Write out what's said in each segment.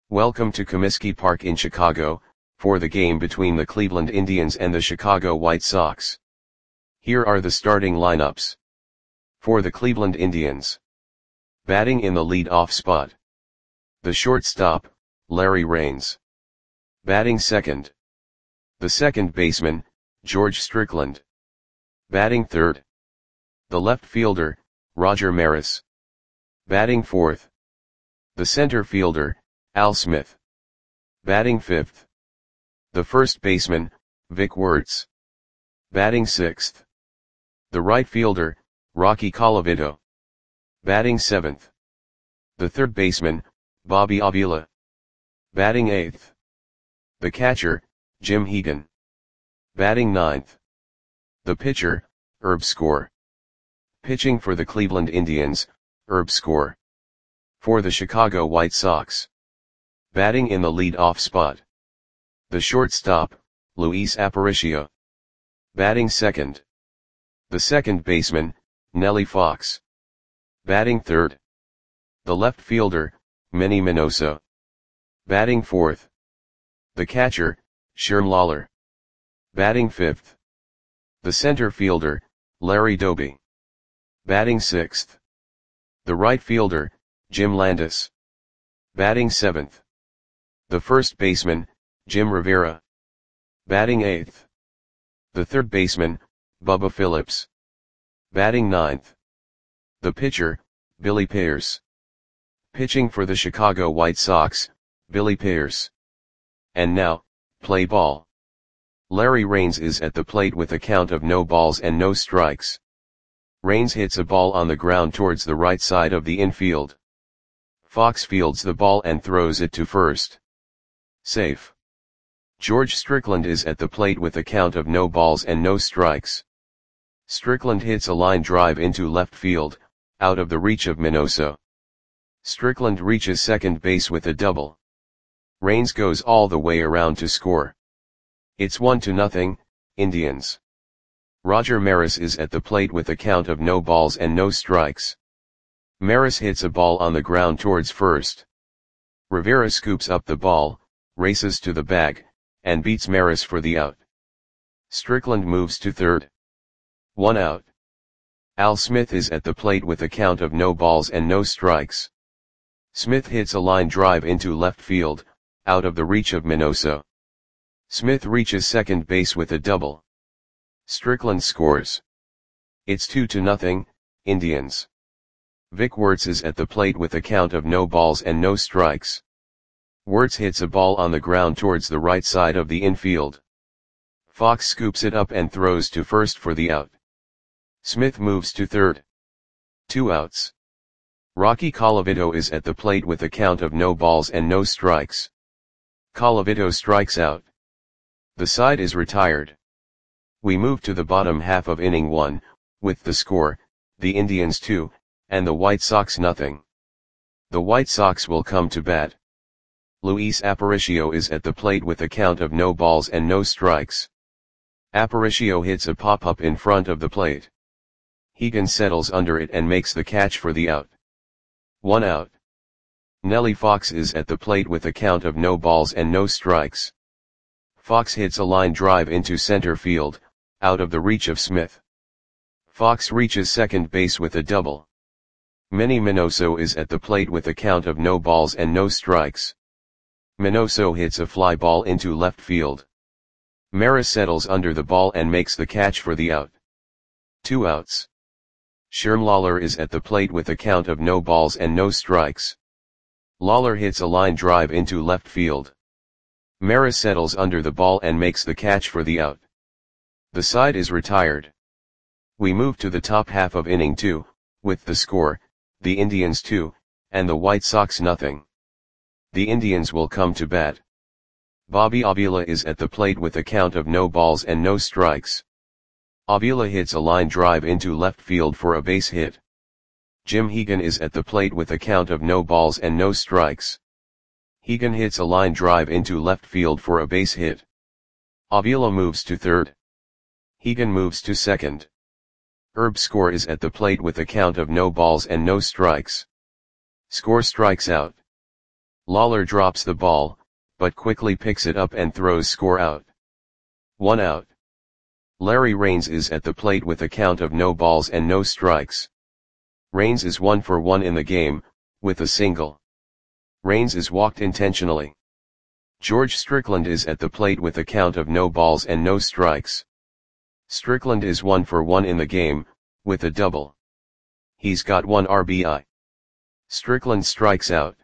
Welcome to Comiskey Park in Chicago, for the game between the Cleveland Indians and the Chicago White Sox. Here are the starting lineups. For the Cleveland Indians. Batting in the lead-off spot. The shortstop, Larry Raines. Batting second. The second baseman, George Strickland. Batting third. The left fielder, Roger Maris. Batting fourth. The center fielder, Al Smith. Batting fifth. The first baseman, Vic Wertz. Batting sixth. The right fielder, Rocky Colavito. Batting seventh. The third baseman, Bobby Avila. Batting eighth. The catcher, Jim Hegan. Batting ninth. The pitcher, Herb Score. Pitching for the Cleveland Indians, Herb Score. For the Chicago White Sox. Batting in the lead-off spot. The shortstop, Luis Aparicio. Batting second. The second baseman, Nellie Fox. Batting third. The left fielder, Manny Minoso. Batting fourth. The catcher, Sherm Lawler. Batting fifth. The center fielder, Larry Doby. Batting sixth. The right fielder, Jim Landis. Batting seventh. The first baseman, Jim Rivera. Batting eighth. The third baseman, Bubba Phillips. Batting ninth. The pitcher, Billy Pierce. Pitching for the Chicago White Sox, Billy Pierce. And now, play ball. Larry Raines is at the plate with a count of no balls and no strikes. Raines hits a ball on the ground towards the right side of the infield. Fox fields the ball and throws it to first. Safe. George Strickland is at the plate with a count of no balls and no strikes. Strickland hits a line drive into left field, out of the reach of Minoso. Strickland reaches second base with a double. Raines goes all the way around to score. It's 1-0, Indians. Roger Maris is at the plate with a count of no balls and no strikes. Maris hits a ball on the ground towards first. Rivera scoops up the ball, races to the bag, and beats Maris for the out. Strickland moves to third. 1 out. Al Smith is at the plate with a count of no balls and no strikes. Smith hits a line drive into left field, out of the reach of Minoso. Smith reaches second base with a double. Strickland scores. It's 2-0, Indians. Vic Wertz is at the plate with a count of no balls and no strikes. Wertz hits a ball on the ground towards the right side of the infield. Fox scoops it up and throws to first for the out. Smith moves to third. 2 outs. Rocky Colavito is at the plate with a count of no balls and no strikes. Colavito strikes out. The side is retired. We move to the bottom half of inning 1, with the score, the Indians 2, and the White Sox nothing. The White Sox will come to bat. Luis Aparicio is at the plate with a count of no balls and no strikes. Aparicio hits a pop-up in front of the plate. Hegan settles under it and makes the catch for the out. 1 out. Nellie Fox is at the plate with a count of no balls and no strikes. Fox hits a line drive into center field, out of the reach of Smith. Fox reaches second base with a double. Manny Minoso is at the plate with a count of no balls and no strikes. Minoso hits a fly ball into left field. Maris settles under the ball and makes the catch for the out. 2 outs. Sherm Lawler is at the plate with a count of no balls and no strikes. Lawler hits a line drive into left field. Maris settles under the ball and makes the catch for the out. The side is retired. We move to the top half of inning 2, with the score, the Indians 2, and the White Sox nothing. The Indians will come to bat. Bobby Avila is at the plate with a count of no balls and no strikes. Avila hits a line drive into left field for a base hit. Jim Hegan is at the plate with a count of no balls and no strikes. Hegan hits a line drive into left field for a base hit. Avila moves to third. Hegan moves to second. Herb Score is at the plate with a count of no balls and no strikes. Score strikes out. Lawler drops the ball, but quickly picks it up and throws score out. 1 out. Larry Raines is at the plate with a count of no balls and no strikes. Raines is 1 for 1 in the game, with a single. Raines is walked intentionally. George Strickland is at the plate with a count of no balls and no strikes. Strickland is 1 for 1 in the game, with a double. He's got 1 RBI. Strickland strikes out.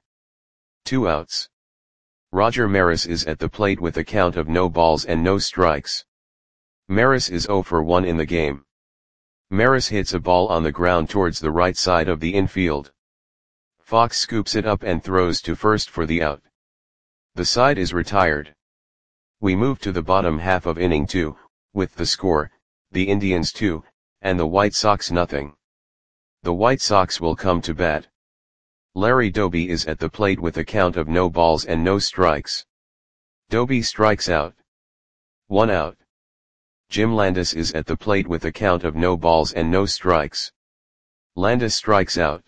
2 outs. Roger Maris is at the plate with a count of no balls and no strikes. Maris is 0 for 1 in the game. Maris hits a ball on the ground towards the right side of the infield. Fox scoops it up and throws to first for the out. The side is retired. We move to the bottom half of inning 2, with the score, the Indians 2, and the White Sox nothing. The White Sox will come to bat. Larry Doby is at the plate with a count of no balls and no strikes. Doby strikes out. 1 out. Jim Landis is at the plate with a count of no balls and no strikes. Landis strikes out.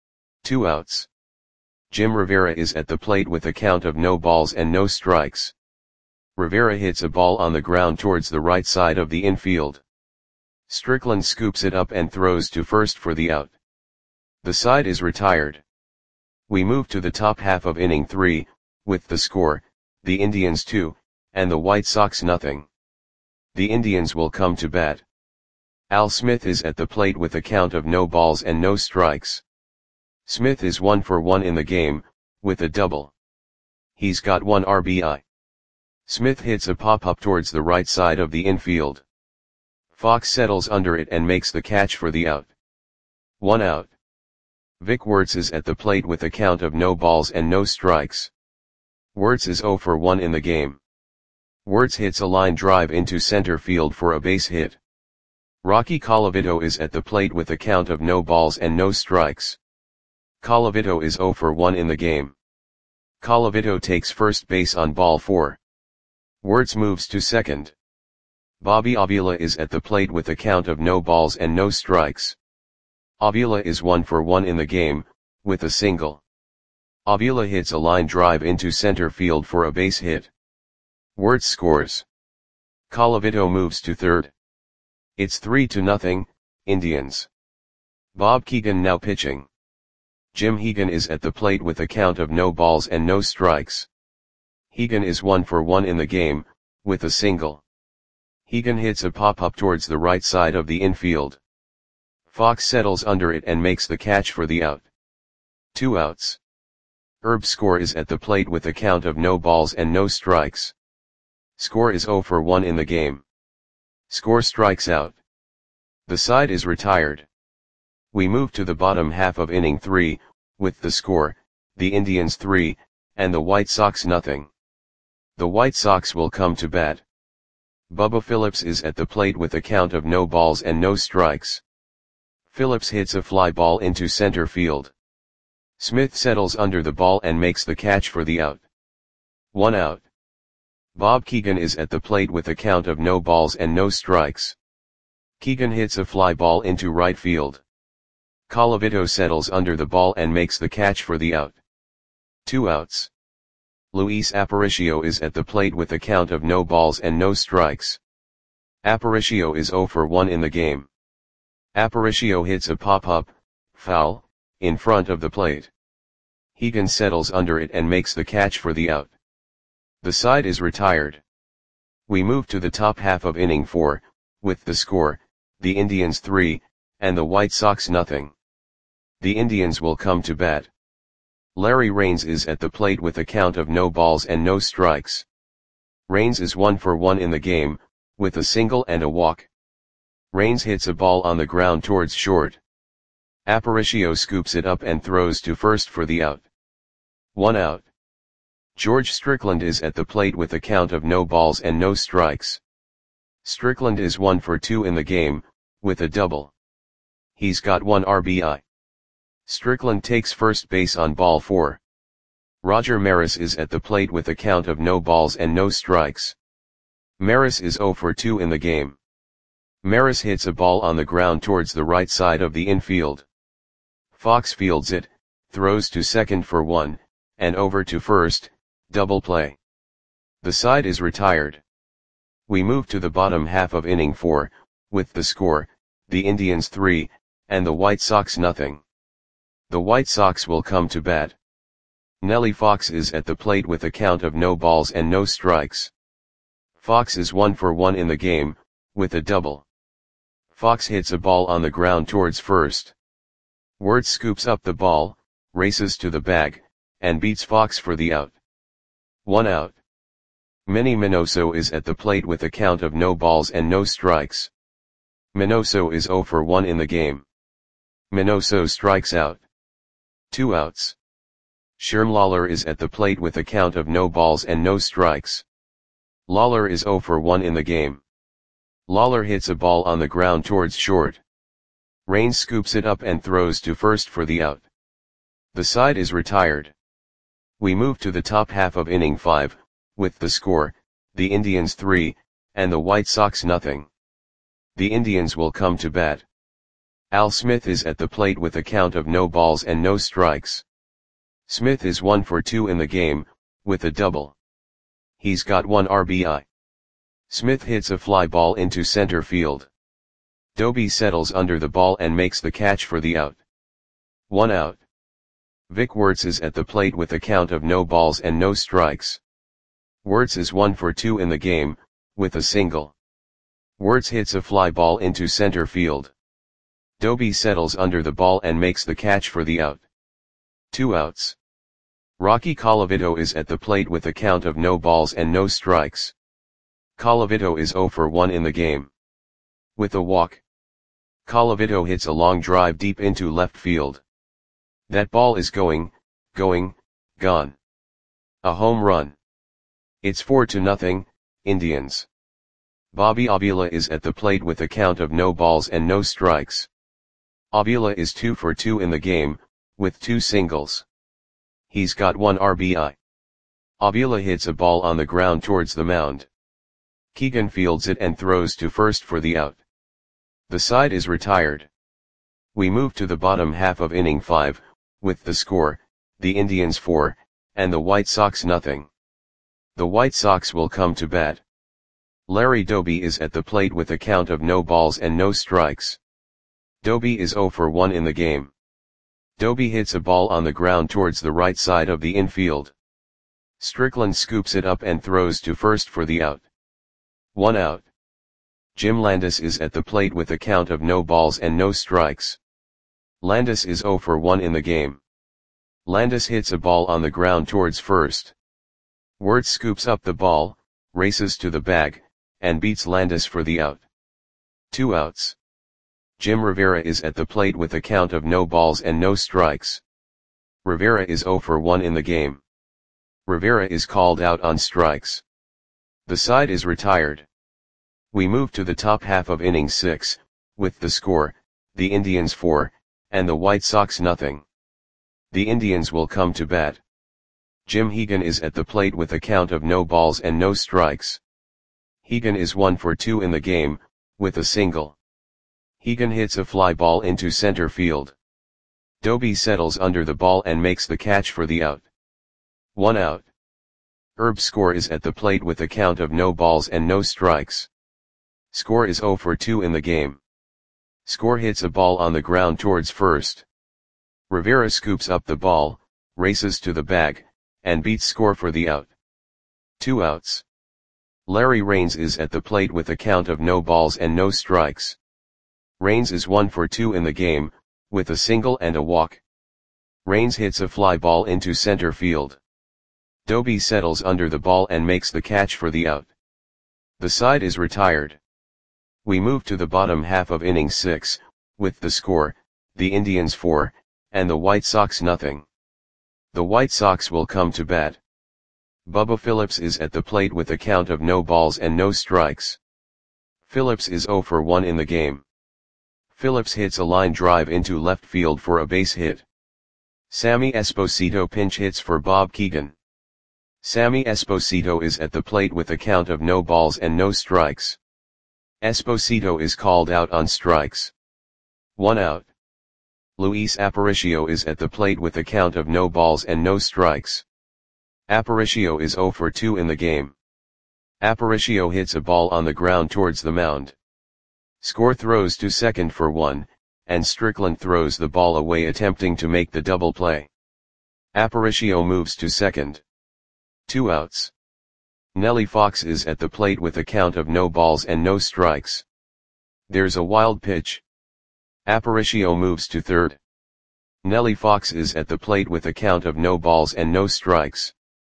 2 outs. Jim Rivera is at the plate with a count of no balls and no strikes. Rivera hits a ball on the ground towards the right side of the infield. Strickland scoops it up and throws to first for the out. The side is retired. We move to the top half of inning 3, with the score, the Indians 2, and the White Sox nothing. The Indians will come to bat. Al Smith is at the plate with a count of no balls and no strikes. Smith is 1 for 1 in the game, with a double. He's got 1 RBI. Smith hits a pop-up towards the right side of the infield. Fox settles under it and makes the catch for the out. 1 out. Vic Wertz is at the plate with a count of no balls and no strikes. Wertz is 0 for 1 in the game. Wertz hits a line drive into center field for a base hit. Rocky Colavito is at the plate with a count of no balls and no strikes. Colavito is 0 for 1 in the game. Colavito takes first base on ball 4. Wertz moves to second. Bobby Avila is at the plate with a count of no balls and no strikes. Avila is 1 for 1 in the game, with a single. Avila hits a line drive into center field for a base hit. Wertz scores. Colavito moves to third. It's 3-0, Indians. Bob Keegan now pitching. Jim Hegan is at the plate with a count of no balls and no strikes. Hegan is 1 for 1 in the game, with a single. Hegan hits a pop-up towards the right side of the infield. Fox settles under it and makes the catch for the out. 2 outs. Herb Score is at the plate with a count of no balls and no strikes. Score is 0 for 1 in the game. Score strikes out. The side is retired. We move to the bottom half of inning 3, with the score, the Indians 3, and the White Sox nothing. The White Sox will come to bat. Bubba Phillips is at the plate with a count of no balls and no strikes. Phillips hits a fly ball into center field. Smith settles under the ball and makes the catch for the out. 1 out. Bob Keegan is at the plate with a count of no balls and no strikes. Keegan hits a fly ball into right field. Colavito settles under the ball and makes the catch for the out. 2 outs. Luis Aparicio is at the plate with a count of no balls and no strikes. Aparicio is 0 for 1 in the game. Aparicio hits a pop-up, foul, in front of the plate. Hegan settles under it and makes the catch for the out. The side is retired. We move to the top half of inning 4, with the score, the Indians 3, and the White Sox nothing. The Indians will come to bat. Larry Raines is at the plate with a count of no balls and no strikes. Raines is 1 for 1 in the game, with a single and a walk. Raines hits a ball on the ground towards short. Aparicio scoops it up and throws to first for the out. 1 out. George Strickland is at the plate with a count of no balls and no strikes. Strickland is 1 for 2 in the game, with a double. He's got 1 RBI. Strickland takes first base on ball 4. Roger Maris is at the plate with a count of no balls and no strikes. Maris is 0 for 2 in the game. Maris hits a ball on the ground towards the right side of the infield. Fox fields it, throws to second for 1, and over to first, double play. The side is retired. We move to the bottom half of inning 4, with the score, the Indians 3, and the White Sox nothing. The White Sox will come to bat. Nellie Fox is at the plate with a count of no balls and no strikes. Fox is 1 for 1 in the game, with a double. Fox hits a ball on the ground towards first. Wirtz scoops up the ball, races to the bag, and beats Fox for the out. 1 out. Manny Minoso is at the plate with a count of no balls and no strikes. Minoso is 0 for 1 in the game. Minoso strikes out. 2 outs. Sherm Lawler is at the plate with a count of no balls and no strikes. Lawler is 0 for 1 in the game. Lawler hits a ball on the ground towards short. Raines scoops it up and throws to first for the out. The side is retired. We move to the top half of inning 5, with the score, the Indians 3, and the White Sox nothing. The Indians will come to bat. Al Smith is at the plate with a count of no balls and no strikes. Smith is 1 for 2 in the game, with a double. He's got 1 RBI. Smith hits a fly ball into center field. Doby settles under the ball and makes the catch for the out. 1 out. Vic Wirtz is at the plate with a count of no balls and no strikes. Wirtz is 1 for 2 in the game, with a single. Wirtz hits a fly ball into center field. Doby settles under the ball and makes the catch for the out. 2 outs. Rocky Colavito is at the plate with a count of no balls and no strikes. Colavito is 0 for 1 in the game. With a walk. Colavito hits a long drive deep into left field. That ball is gone. A home run. It's 4-0, Indians. Bobby Avila is at the plate with a count of no balls and no strikes. Avila is 2 for 2 in the game, with 2 singles. He's got 1 RBI. Avila hits a ball on the ground towards the mound. Keegan fields it and throws to first for the out. The side is retired. We move to the bottom half of inning 5, with the score, the Indians 4, and the White Sox nothing. The White Sox will come to bat. Larry Doby is at the plate with a count of no balls and no strikes. Doby is 0 for 1 in the game. Doby hits a ball on the ground towards the right side of the infield. Strickland scoops it up and throws to first for the out. 1 out. Jim Landis is at the plate with a count of no balls and no strikes. Landis is 0 for 1 in the game. Landis hits a ball on the ground towards first. Wirtz scoops up the ball, races to the bag, and beats Landis for the out. 2 outs. Jim Rivera is at the plate with a count of no balls and no strikes. Rivera is 0 for 1 in the game. Rivera is called out on strikes. The side is retired. We move to the top half of inning 6, with the score, the Indians 4, and the White Sox nothing. The Indians will come to bat. Jim Hegan is at the plate with a count of no balls and no strikes. Hegan is 1 for 2 in the game, with a single. Hegan hits a fly ball into center field. Doby settles under the ball and makes the catch for the out. 1 out. Herb Score is at the plate with a count of no balls and no strikes. Score is 0 for 2 in the game. Score hits a ball on the ground towards first. Rivera scoops up the ball, races to the bag, and beats Score for the out. 2 outs. Larry Raines is at the plate with a count of no balls and no strikes. Raines is 1 for 2 in the game, with a single and a walk. Raines hits a fly ball into center field. Doby settles under the ball and makes the catch for the out. The side is retired. We move to the bottom half of inning 6, with the score, the Indians 4, and the White Sox nothing. The White Sox will come to bat. Bubba Phillips is at the plate with a count of no balls and no strikes. Phillips is 0 for 1 in the game. Phillips hits a line drive into left field for a base hit. Sammy Esposito pinch hits for Bob Keegan. Sammy Esposito is at the plate with a count of no balls and no strikes. Esposito is called out on strikes. 1 out. Luis Aparicio is at the plate with a count of no balls and no strikes. Aparicio is 0 for 2 in the game. Aparicio hits a ball on the ground towards the mound. Score throws to second for 1, and Strickland throws the ball away attempting to make the double play. Aparicio moves to second. 2 outs. Nellie Fox is at the plate with a count of no balls and no strikes. There's a wild pitch. Aparicio moves to third. Nellie Fox is at the plate with a count of no balls and no strikes.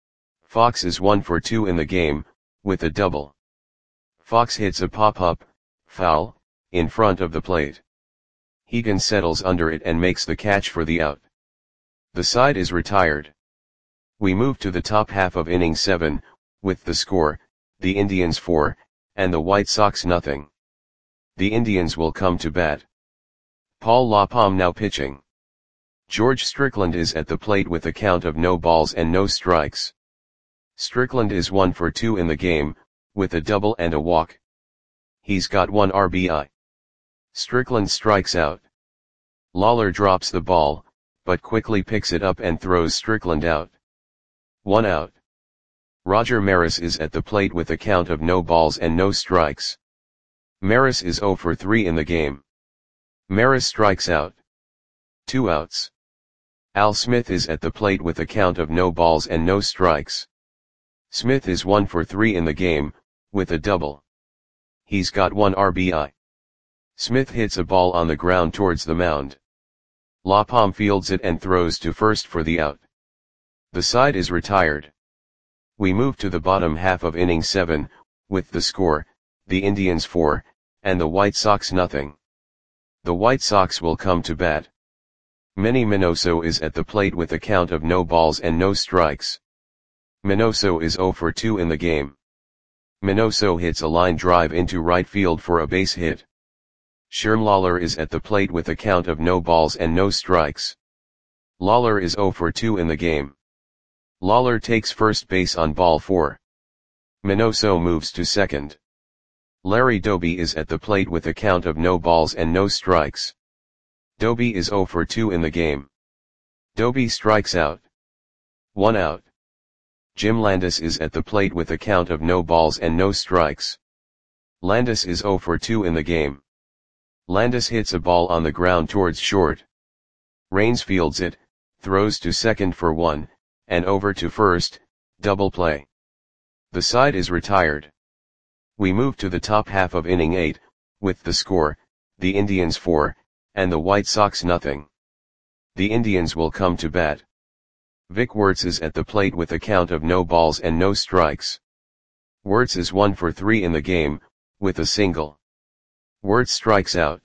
Fox is 1 for 2 in the game, with a double. Fox hits a pop-up, foul, in front of the plate. Hegan settles under it and makes the catch for the out. The side is retired. We move to the top half of inning 7, with the score, the Indians 4, and the White Sox nothing. The Indians will come to bat. Paul LaPalme now pitching. George Strickland is at the plate with a count of no balls and no strikes. Strickland is 1 for 2 in the game, with a double and a walk. He's got 1 RBI. Strickland strikes out. Lawler drops the ball, but quickly picks it up and throws Strickland out. 1 out. Roger Maris is at the plate with a count of no balls and no strikes. Maris is 0 for 3 in the game. Maris strikes out. 2 outs. Al Smith is at the plate with a count of no balls and no strikes. Smith is 1 for 3 in the game, with a double. He's got 1 RBI. Smith hits a ball on the ground towards the mound. LaPalme fields it and throws to first for the out. The side is retired. We move to the bottom half of inning 7, with the score, the Indians 4, and the White Sox nothing. The White Sox will come to bat. Manny Minoso is at the plate with a count of no balls and no strikes. Minoso is 0 for 2 in the game. Minoso hits a line drive into right field for a base hit. Sherm Lawler is at the plate with a count of no balls and no strikes. Lawler is 0 for 2 in the game. Lawler takes first base on ball 4. Minoso moves to second. Larry Doby is at the plate with a count of no balls and no strikes. Doby is 0 for 2 in the game. Doby strikes out. 1 out. Jim Landis is at the plate with a count of no balls and no strikes. Landis is 0 for 2 in the game. Landis hits a ball on the ground towards short. Raines fields it, throws to second for 1, and over to first, double play. The side is retired. We move to the top half of inning 8, with the score, the Indians 4, and the White Sox nothing. The Indians will come to bat. Vic Wertz is at the plate with a count of no balls and no strikes. Wertz is 1 for 3 in the game, with a single. Wertz strikes out.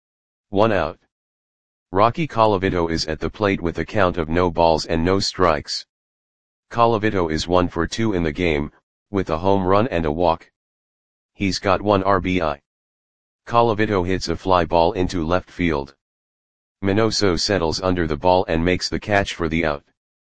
1 out. Rocky Colavito is at the plate with a count of no balls and no strikes. Colavito is 1 for 2 in the game, with a home run and a walk. He's got 1 RBI. Colavito hits a fly ball into left field. Minoso settles under the ball and makes the catch for the out.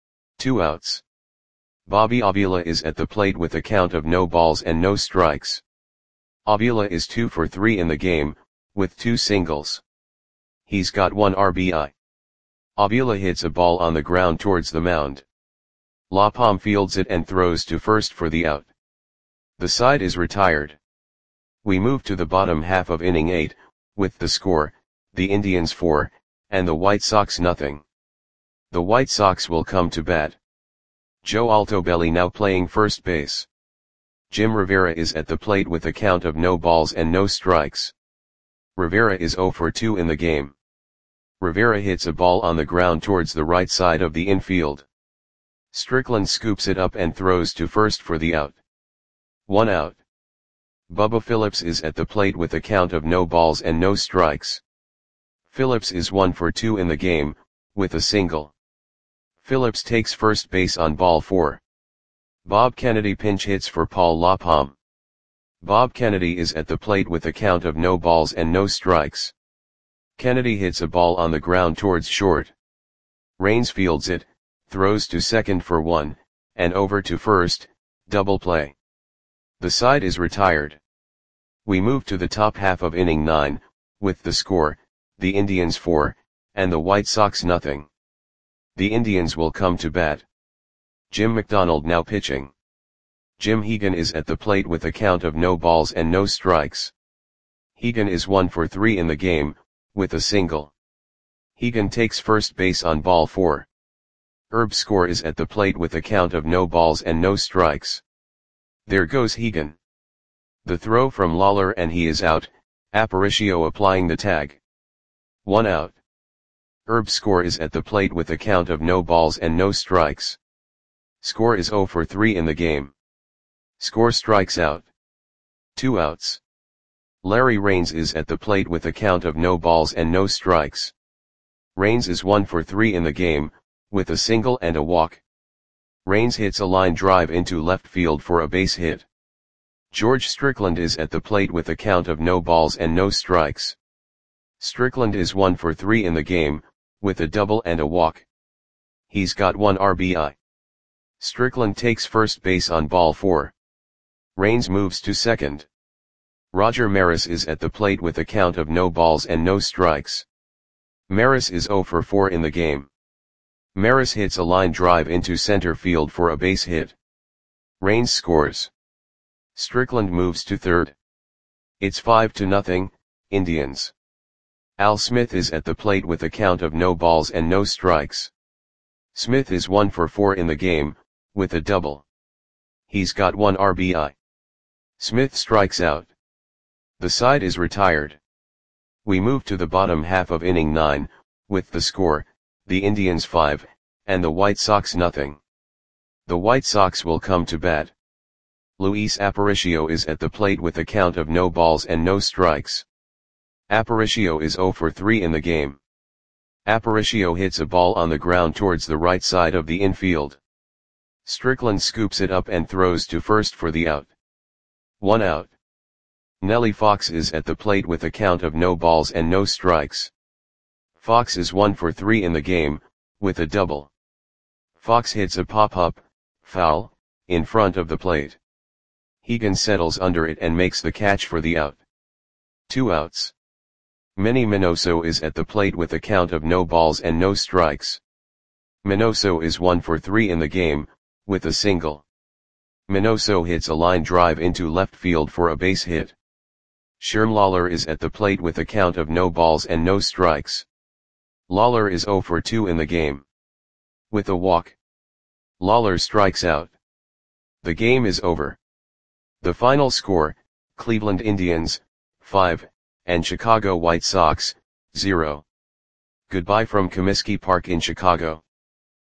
2 outs. Bobby Avila is at the plate with a count of no balls and no strikes. Avila is 2 for 3 in the game, with 2 singles. He's got 1 RBI. Avila hits a ball on the ground towards the mound. LaPalme fields it and throws to first for the out. The side is retired. We move to the bottom half of inning 8, with the score, the Indians 4, and the White Sox nothing. The White Sox will come to bat. Joe Altobelli now playing first base. Jim Rivera is at the plate with a count of no balls and no strikes. Rivera is 0 for 2 in the game. Rivera hits a ball on the ground towards the right side of the infield. Strickland scoops it up and throws to first for the out. 1 out. Bubba Phillips is at the plate with a count of no balls and no strikes. Phillips is 1 for 2 in the game, with a single. Phillips takes first base on ball 4. Bob Kennedy pinch hits for Paul LaPalme. Bob Kennedy is at the plate with a count of no balls and no strikes. Kennedy hits a ball on the ground towards short. Raines fields it, throws to second for 1, and over to first, double play. The side is retired. We move to the top half of inning 9, with the score, the Indians 4, and the White Sox nothing. The Indians will come to bat. Jim McDonald now pitching. Jim Hegan is at the plate with a count of no balls and no strikes. Hegan is 1 for 3 in the game, with a single. Hegan takes first base on ball 4. Herb Score is at the plate with a count of no balls and no strikes. There goes Hegan. The throw from Lawler and he is out, Aparicio applying the tag. 1 out. Herb Score is at the plate with a count of no balls and no strikes. Score is 0 for 3 in the game. Score strikes out. 2 outs. Larry Raines is at the plate with a count of no balls and no strikes. Raines is 1 for 3 in the game, with a single and a walk. Raines hits a line drive into left field for a base hit. George Strickland is at the plate with a count of no balls and no strikes. Strickland is 1 for 3 in the game, with a double and a walk. He's got 1 RBI. Strickland takes first base on ball 4. Raines moves to second. Roger Maris is at the plate with a count of no balls and no strikes. Maris is 0 for 4 in the game. Maris hits a line drive into center field for a base hit. Raines scores. Strickland moves to third. It's 5-0, Indians. Al Smith is at the plate with a count of no balls and no strikes. Smith is 1 for 4 in the game, with a double. He's got 1 RBI. Smith strikes out. The side is retired. We move to the bottom half of inning 9, with the score, the Indians 5, and the White Sox nothing. The White Sox will come to bat. Luis Aparicio is at the plate with a count of no balls and no strikes. Aparicio is 0 for 3 in the game. Aparicio hits a ball on the ground towards the right side of the infield. Strickland scoops it up and throws to first for the out. 1 out. Nellie Fox is at the plate with a count of no balls and no strikes. Fox is 1 for 3 in the game, with a double. Fox hits a pop-up, foul, in front of the plate. Hegan settles under it and makes the catch for the out. 2 outs. Manny Minoso is at the plate with a count of no balls and no strikes. Minoso is 1 for 3 in the game, with a single. Minoso hits a line drive into left field for a base hit. Sherm Lawler is at the plate with a count of no balls and no strikes. Lawler is 0 for 2 in the game. With a walk. Lawler strikes out. The game is over. The final score, Cleveland Indians, 5, and Chicago White Sox, 0. Goodbye from Comiskey Park in Chicago.